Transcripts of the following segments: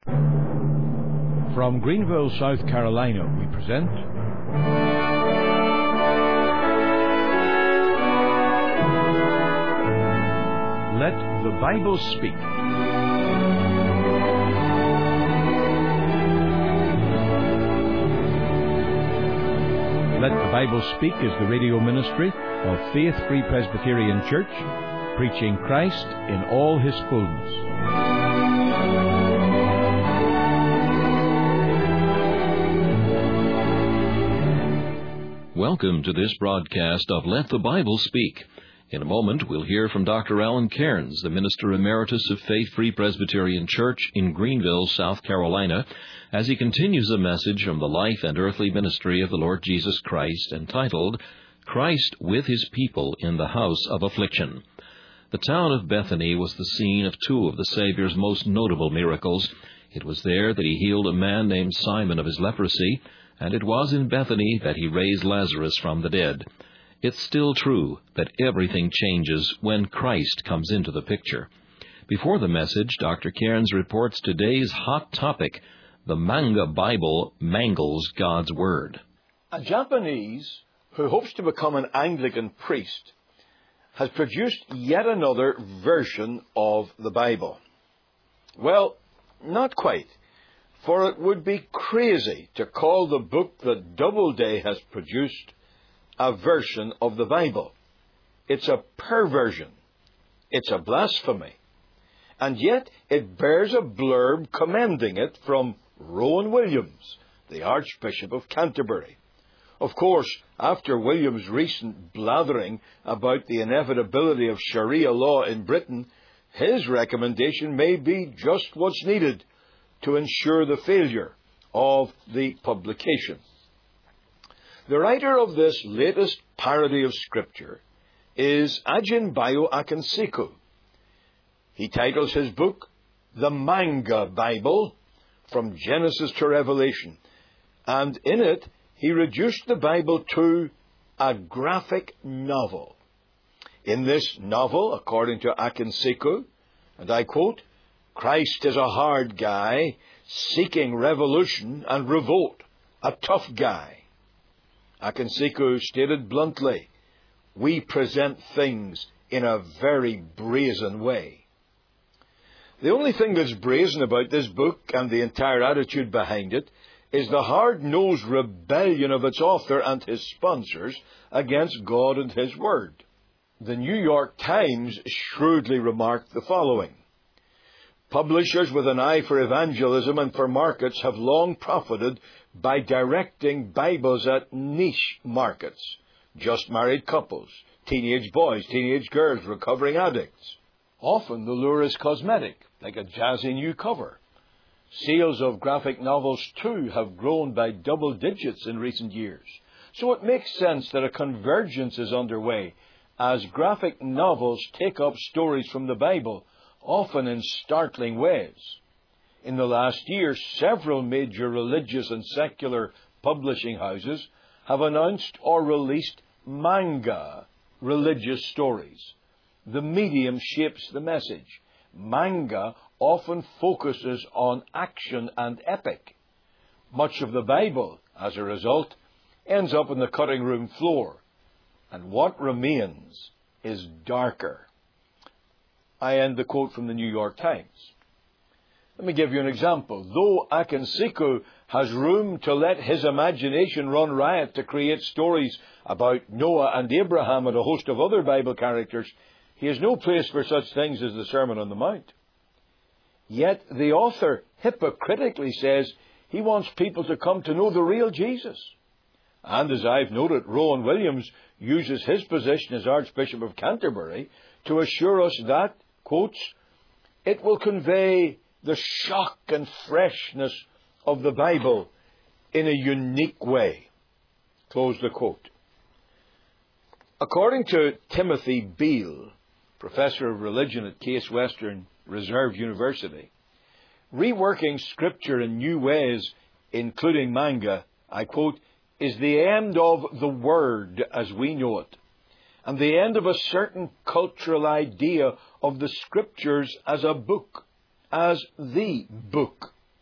From Greenville, South Carolina, we present Let the Bible Speak. Let the Bible Speak is the radio ministry of Faith Free Presbyterian Church, preaching Christ in all His fullness. Welcome to this broadcast of Let the Bible Speak. In a moment, we'll hear from Dr. Alan Cairns, the Minister Emeritus of Faith Free Presbyterian Church in Greenville, South Carolina, as he continues a message from the life and earthly ministry of the Lord Jesus Christ, entitled, Christ with His People in the House of Affliction. The town of Bethany was the scene of two of the Savior's most notable miracles. It was there that He healed a man named Simon of his leprosy, and it was in Bethany that He raised Lazarus from the dead. It's still true that everything changes when Christ comes into the picture. Before the message, Dr. Cairns reports today's hot topic: the Manga Bible mangles God's Word. A Japanese who hopes to become an Anglican priest has produced yet another version of the Bible. Well, not quite, for it would be crazy to call the book that Doubleday has produced a version of the Bible. It's a perversion. It's a blasphemy. And yet it bears a blurb commending it from Rowan Williams, the Archbishop of Canterbury. Of course, after Williams' recent blathering about the inevitability of Sharia law in Britain, his recommendation may be just what's needed to ensure the failure of the publication. The writer of this latest parody of Scripture is Ajinbayo Akinsiku. He titles his book, The Manga Bible, From Genesis to Revelation, and in it he reduced the Bible to a graphic novel. In this novel, according to Akinsiku, and I quote, Christ is a hard guy, seeking revolution and revolt, a tough guy. Akinsiku stated bluntly, we present things in a very brazen way. The only thing that's brazen about this book and the entire attitude behind it is the hard-nosed rebellion of its author and his sponsors against God and His Word. The New York Times shrewdly remarked the following: Publishers with an eye for evangelism and for markets have long profited by directing Bibles at niche markets. Just married couples, teenage boys, teenage girls, recovering addicts. Often the lure is cosmetic, like a jazzy new cover. Sales of graphic novels, too, have grown by double digits in recent years. So it makes sense that a convergence is underway as graphic novels take up stories from the Bible, often in startling ways. In the last year, several major religious and secular publishing houses have announced or released manga religious stories. The medium shapes the message. Manga often focuses on action and epic. Much of the Bible, as a result, ends up on the cutting room floor, and what remains is darker. I end the quote from the New York Times. Let me give you an example. Though Akinsiku has room to let his imagination run riot to create stories about Noah and Abraham and a host of other Bible characters, he has no place for such things as the Sermon on the Mount. Yet the author hypocritically says he wants people to come to know the real Jesus. And as I've noted, Rowan Williams uses his position as Archbishop of Canterbury to assure us that, quotes, it will convey the shock and freshness of the Bible in a unique way. Close the quote. According to Timothy Beale, Professor of Religion at Case Western Reserve University, reworking Scripture in new ways, including manga, I quote, is the end of the Word as we know it, and the end of a certain cultural idea of the Scriptures as a book, as the book.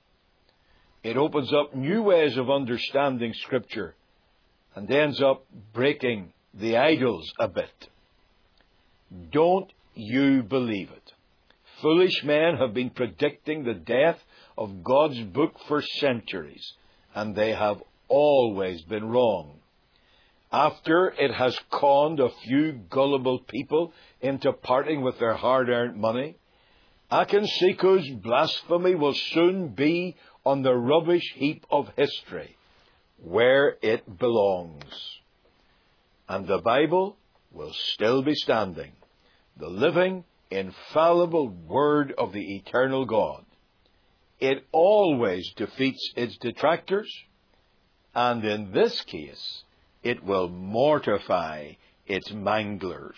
It opens up new ways of understanding Scripture and ends up breaking the idols a bit. Don't you believe it? Foolish men have been predicting the death of God's book for centuries, and they have always been wrong. After it has conned a few gullible people into parting with their hard-earned money, Akinsiku's blasphemy will soon be on the rubbish heap of history, where it belongs. And the Bible will still be standing, the living, infallible Word of the eternal God. It always defeats its detractors, and in this case, it will mortify its manglers.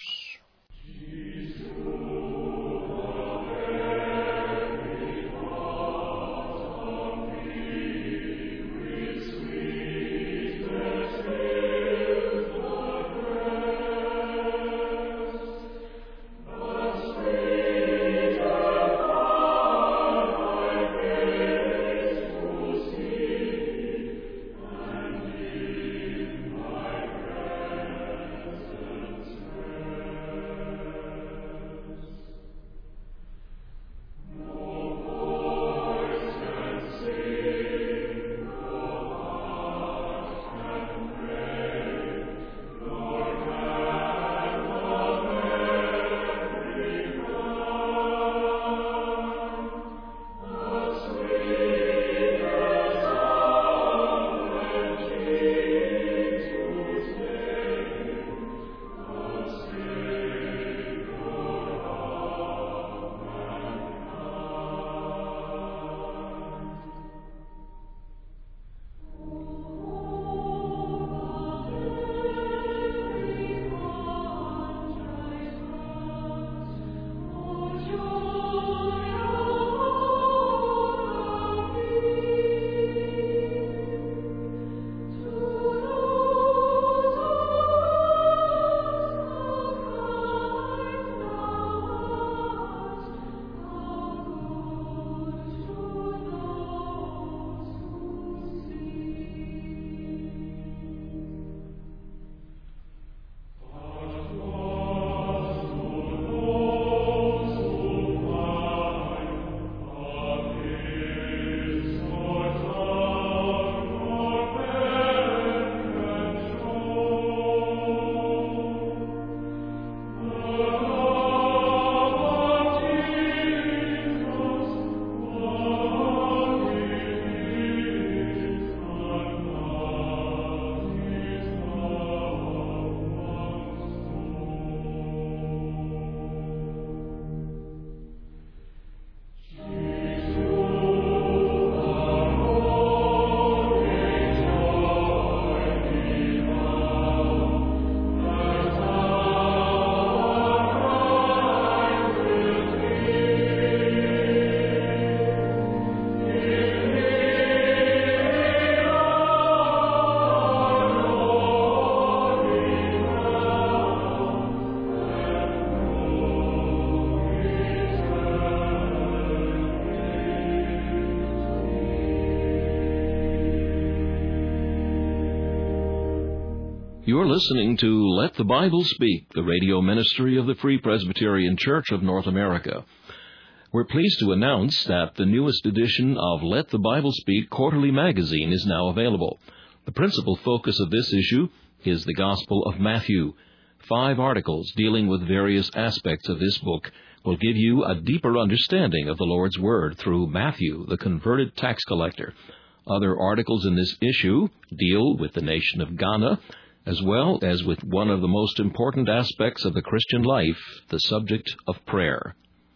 You're listening to Let the Bible Speak, the radio ministry of the Free Presbyterian Church of North America. We're pleased to announce that the newest edition of Let the Bible Speak quarterly magazine is now available. The principal focus of this issue is the Gospel of Matthew. 5 articles dealing with various aspects of this book will give you a deeper understanding of the Lord's Word through Matthew, the converted tax collector. Other articles in this issue deal with the nation of Ghana, as well as with one of the most important aspects of the Christian life, the subject of prayer.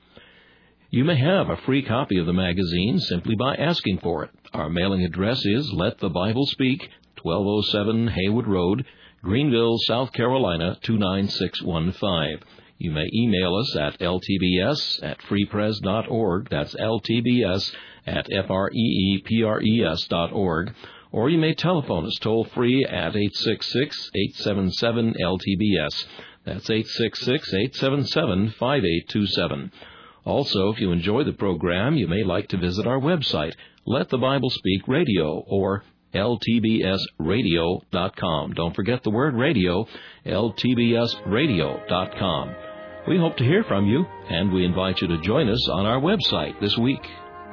You may have a free copy of the magazine simply by asking for it. Our mailing address is Let the Bible Speak, 1207 Haywood Road, Greenville, South Carolina, 29615. You may email us at ltbs@freepres.org. That's ltbs@freepres.org. Or you may telephone us toll-free at 866-877-LTBS. That's 866-877-5827. Also, if you enjoy the program, you may like to visit our website, Let the Bible Speak Radio, or ltbsradio.com. Don't forget the word radio, ltbsradio.com. We hope to hear from you, and we invite you to join us on our website this week.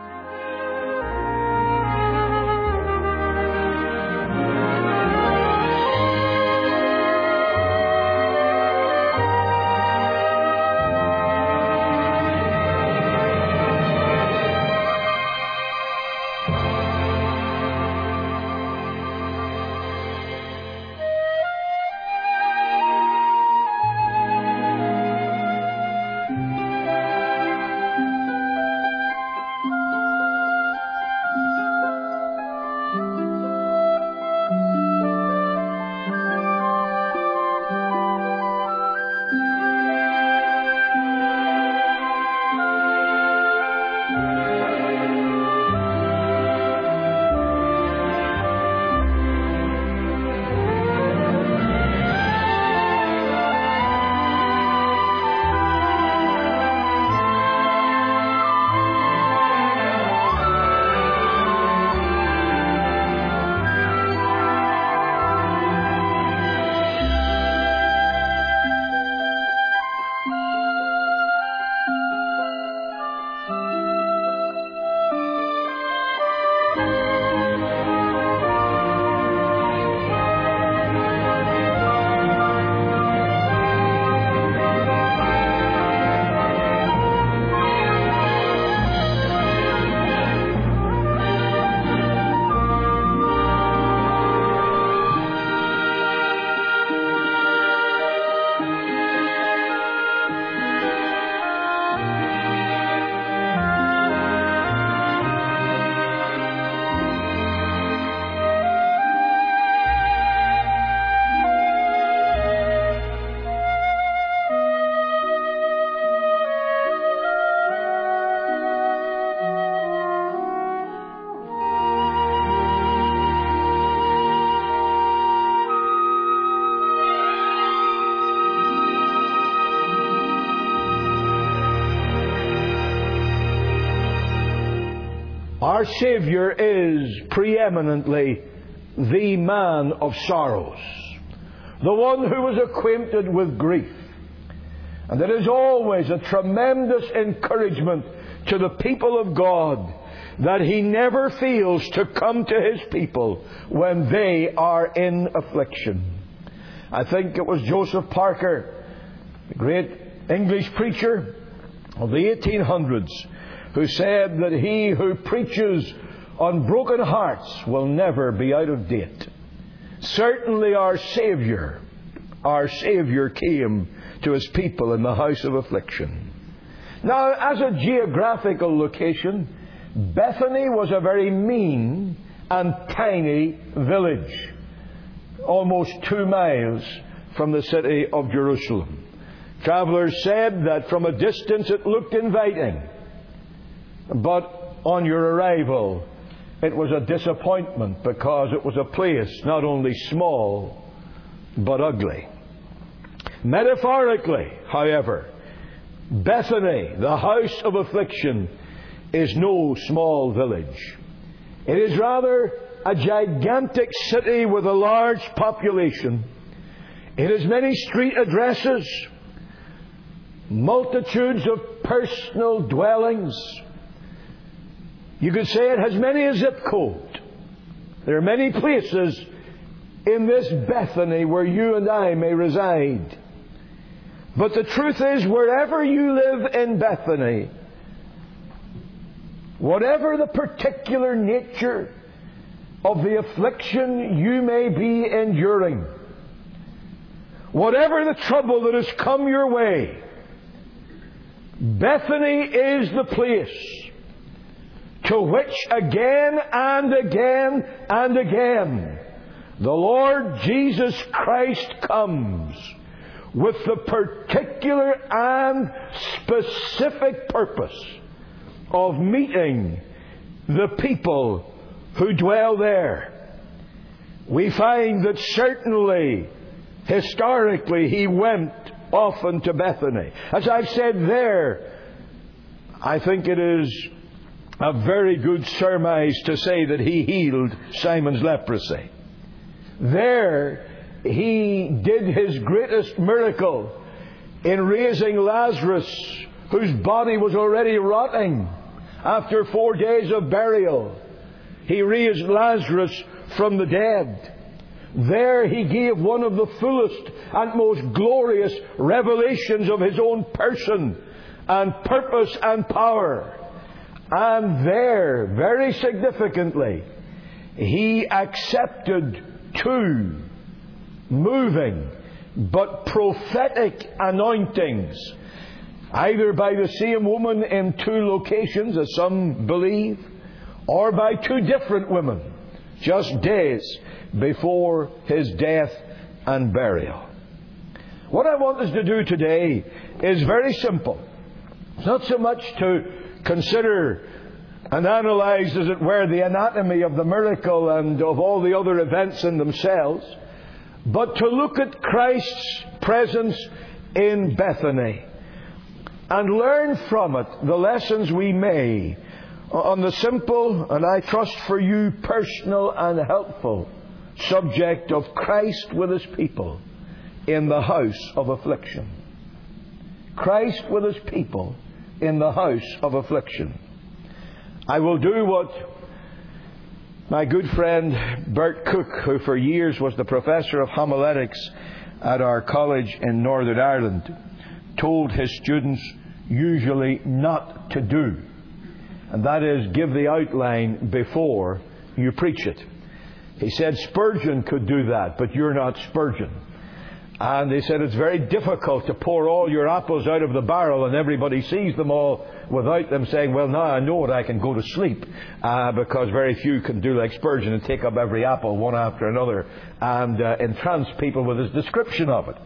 Our Savior is preeminently the man of sorrows, the one who was acquainted with grief. And it is always a tremendous encouragement to the people of God that He never fails to come to His people when they are in affliction. I think it was Joseph Parker, the great English preacher of the 1800s, who said that he who preaches on broken hearts will never be out of date. Certainly our Savior came to His people in the house of affliction. Now, as a geographical location, Bethany was a very mean and tiny village, almost 2 miles from the city of Jerusalem. Travellers said that from a distance it looked inviting, but on your arrival it was a disappointment, because it was a place not only small but ugly. Metaphorically, however, Bethany, the house of affliction, is no small village. It is rather a gigantic city with a large population. It has many street addresses, multitudes of personal dwellings. You could say it has many a zip code. There are many places in this Bethany where you and I may reside. But the truth is, wherever you live in Bethany, whatever the particular nature of the affliction you may be enduring, whatever the trouble that has come your way, Bethany is the place to which again and again and again the Lord Jesus Christ comes with the particular and specific purpose of meeting the people who dwell there. We find that certainly, historically, He went often to Bethany. As I've said, there I think it is a very good surmise to say that He healed Simon's leprosy. There, He did His greatest miracle in raising Lazarus, whose body was already rotting after 4 days of burial. He raised Lazarus from the dead. There He gave one of the fullest and most glorious revelations of His own person and purpose and power. And there, very significantly, He accepted 2 moving but prophetic anointings, either by the same woman in 2 locations, as some believe, or by 2 different women, just days before His death and burial. What I want us to do today is very simple. It's not so much to consider and analyze, as it were, the anatomy of the miracle and of all the other events in themselves, but to look at Christ's presence in Bethany and learn from it the lessons we may on the simple, and I trust for you personal and helpful, subject of Christ with His people in the house of affliction. Christ with His people in the house of affliction. I will do what my good friend Bert Cook, who for years was the professor of homiletics at our college in Northern Ireland, told his students usually not to do. And that is, give the outline before you preach it. He said Spurgeon could do that, but you're not Spurgeon. And he said it's very difficult to pour all your apples out of the barrel and everybody sees them all without them saying, well, now I know it, I can go to sleep. Because very few can do like Spurgeon and take up every apple one after another and entrance people with his description of it.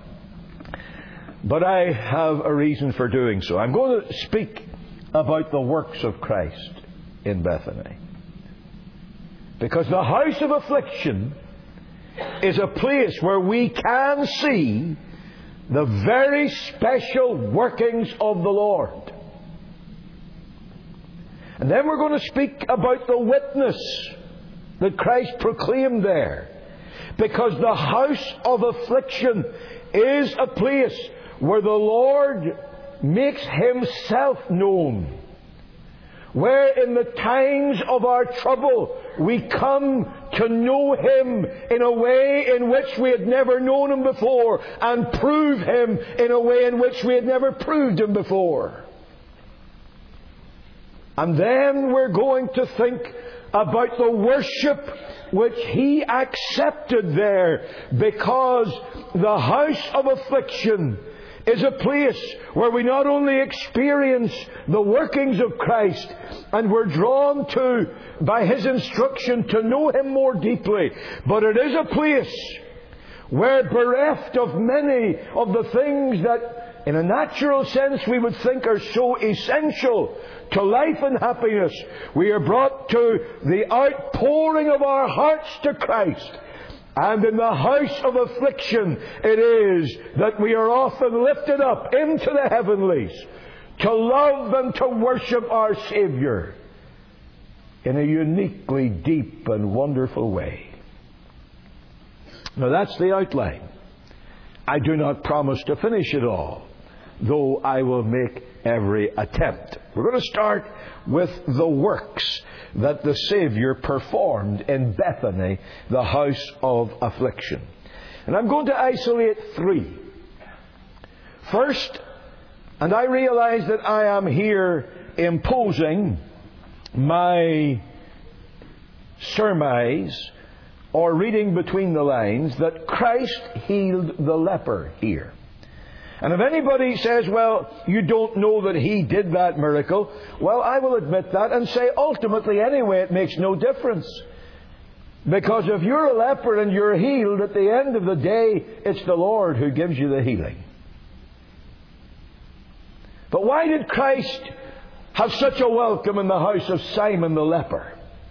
But I have a reason for doing so. I'm going to speak about the works of Christ in Bethany. Because the house of affliction is a place where we can see the very special workings of the Lord. And then we're going to speak about the witness that Christ proclaimed there. Because the house of affliction is a place where the Lord makes Himself known. Where in the times of our trouble we come to know Him in a way in which we had never known Him before, and prove Him in a way in which we had never proved Him before. And then we're going to think about the worship which He accepted there, because the house of affliction is a place where we not only experience the workings of Christ and we're drawn to, by His instruction, to know Him more deeply, but it is a place where, bereft of many of the things that in a natural sense we would think are so essential to life and happiness, we are brought to the outpouring of our hearts to Christ. And in the house of affliction it is that we are often lifted up into the heavenlies to love and to worship our Saviour in a uniquely deep and wonderful way. Now that's the outline. I do not promise to finish it all, though I will make every attempt. We're going to start with the works that the Saviour performed in Bethany, the house of affliction. And I'm going to isolate 3. First, and I realize that I am here imposing my surmise or reading between the lines that Christ healed the leper here. And if anybody says, well, you don't know that He did that miracle, well, I will admit that and say, ultimately, anyway, it makes no difference. Because if you're a leper and you're healed, at the end of the day, it's the Lord who gives you the healing. But why did Christ have such a welcome in the house of Simon the leper?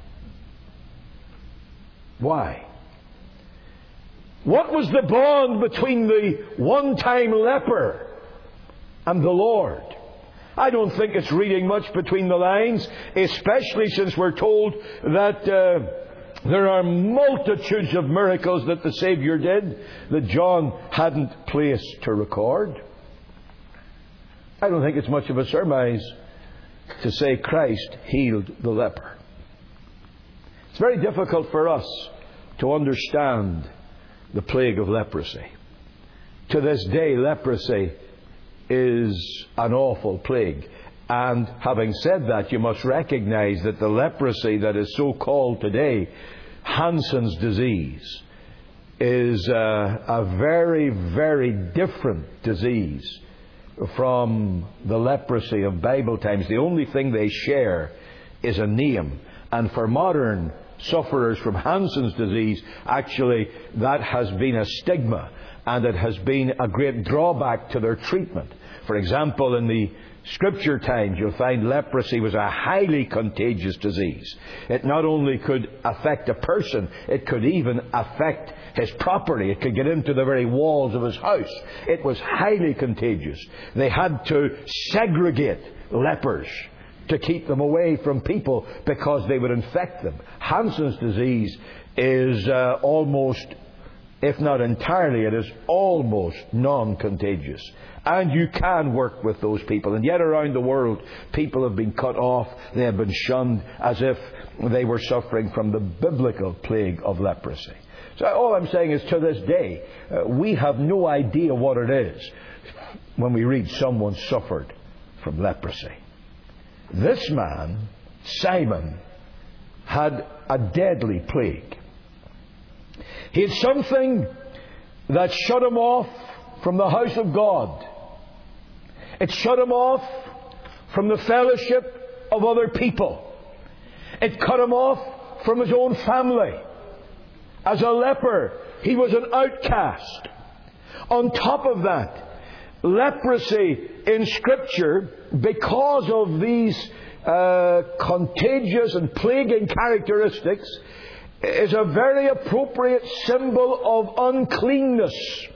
Why? What was the bond between the one-time leper and the Lord? I don't think it's reading much between the lines, especially since we're told that there are multitudes of miracles that the Saviour did that John hadn't place to record. I don't think it's much of a surmise to say Christ healed the leper. It's very difficult for us to understand the plague of leprosy. To this day, leprosy is an awful plague. And having said that, you must recognize that the leprosy that is so called today, Hansen's disease, is a very, very different disease from the leprosy of Bible times. The only thing they share is a name. And for modern sufferers from Hansen's disease, actually that has been a stigma, and it has been a great drawback to their treatment. For example, in the Scripture times, you'll find leprosy was a highly contagious disease. It not only could affect a person, it could even affect his property. It could get into the very walls of his house. It was highly contagious. They had to segregate lepers to keep them away from people because they would infect them. Hansen's disease is almost, if not entirely, it is almost non-contagious. And you can work with those people. And yet around the world, people have been cut off. They have been shunned as if they were suffering from the biblical plague of leprosy. So all I'm saying is, to this day, we have no idea what it is when we read someone suffered from leprosy. This man, Simon, had a deadly plague. He had something that shut him off from the house of God. It shut him off from the fellowship of other people. It cut him off from his own family. As a leper, he was an outcast. On top of that, leprosy in Scripture, because of these contagious and plaguing characteristics, is a very appropriate symbol of uncleanness,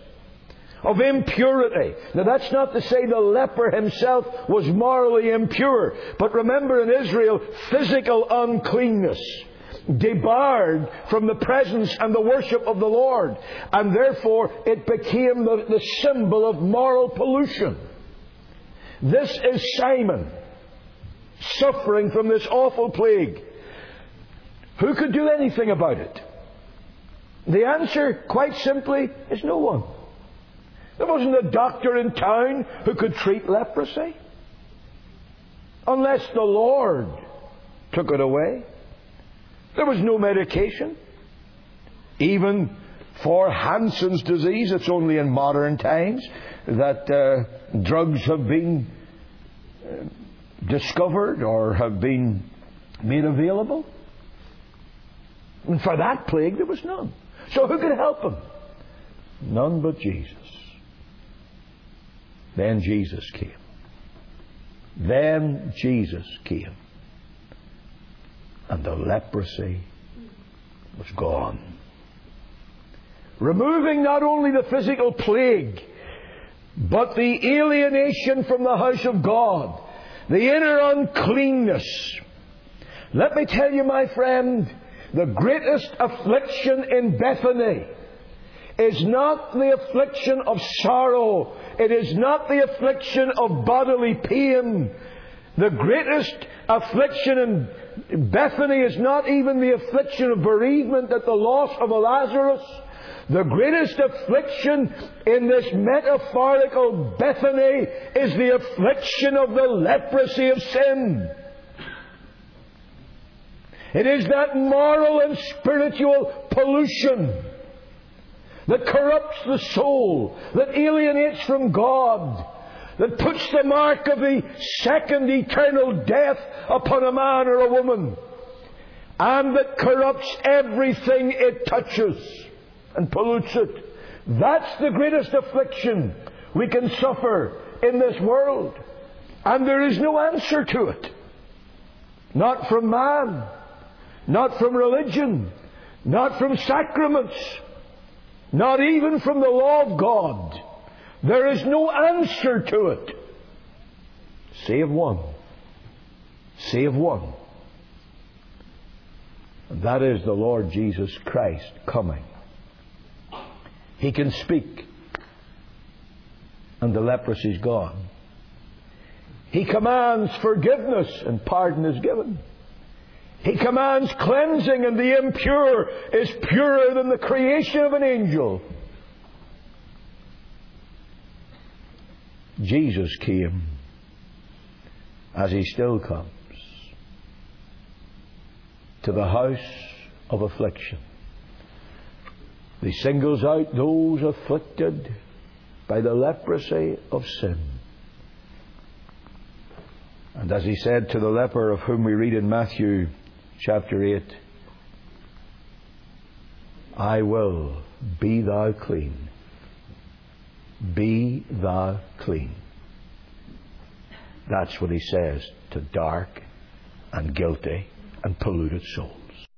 of impurity. Now, that's not to say the leper himself was morally impure, but remember, in Israel, physical uncleanness debarred from the presence and the worship of the Lord, and therefore it became the symbol of moral pollution. This is Simon suffering from this awful plague. Who could do anything about it? The answer, quite simply, is no one. There wasn't a doctor in town who could treat leprosy, unless the Lord took it away. There was no medication. Even for Hansen's disease, it's only in modern times that drugs have been discovered or have been made available. And for that plague, there was none. So who could help him? None but Jesus. Then Jesus came. Then Jesus came. And the leprosy was gone. Removing not only the physical plague, but the alienation from the house of God, the inner uncleanness. Let me tell you, my friend, the greatest affliction in Bethany is not the affliction of sorrow. It is not the affliction of bodily pain. The greatest affliction in Bethany is not even the affliction of bereavement at the loss of a Lazarus. The greatest affliction in this metaphorical Bethany is the affliction of the leprosy of sin. It is that moral and spiritual pollution that corrupts the soul, that alienates from God, that puts the mark of the second eternal death upon a man or a woman, and that corrupts everything it touches and pollutes it. That's the greatest affliction we can suffer in this world. And there is no answer to it. Not from man, not from religion, not from sacraments, not even from the law of God. There is no answer to it. save one. Save one. And that is the Lord Jesus Christ coming. He can speak, and the leprosy is gone. He commands forgiveness, and pardon is given. He commands cleansing, and the impure is purer than the creation of an angel. Jesus came, as He still comes, to the house of affliction. He singles out those afflicted by the leprosy of sin. And as He said to the leper of whom we read in Matthew chapter 8, I will, be thou clean. Be thou clean. That's what He says to dark and guilty and polluted souls.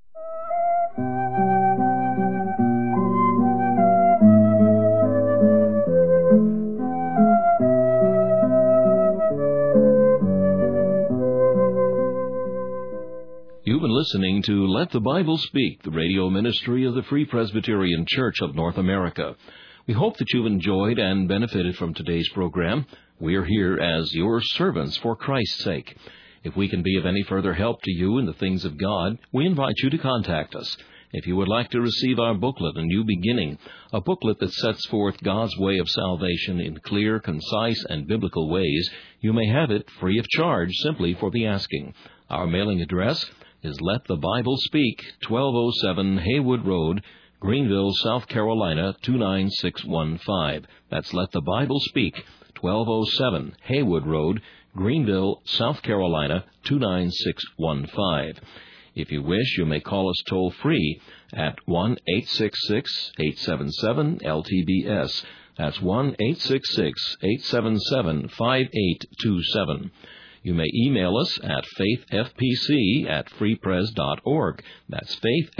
You've been listening to Let the Bible Speak, the radio ministry of the Free Presbyterian Church of North America. We hope that you've enjoyed and benefited from today's program. We are here as your servants for Christ's sake. If we can be of any further help to you in the things of God, we invite you to contact us. If you would like to receive our booklet, A New Beginning, a booklet that sets forth God's way of salvation in clear, concise, and biblical ways, you may have it free of charge simply for the asking. Our mailing address is Let the Bible Speak, 1207 Haywood Road, Greenville, South Carolina, 29615. That's Let the Bible Speak, 1207 Haywood Road, Greenville, South Carolina, 29615. If you wish, you may call us toll-free at 1-866-877-LTBS. That's 1-866-877-5827. You may email us at faithfpc@freepres.org. That's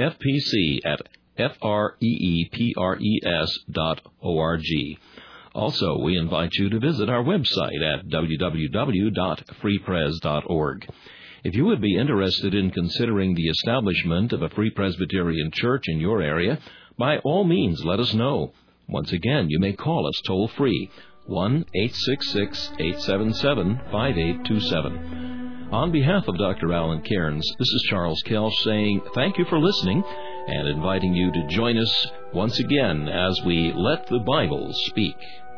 faithfpc@freepres.org. Also, we invite you to visit our website at www.freepres.org. If you would be interested in considering the establishment of a Free Presbyterian church in your area, by all means let us know. Once again, you may call us toll-free, 1-866-877-5827. On behalf of Dr. Alan Cairns, this is Charles Kelch saying thank you for listening and inviting you to join us once again as we let the Bible speak.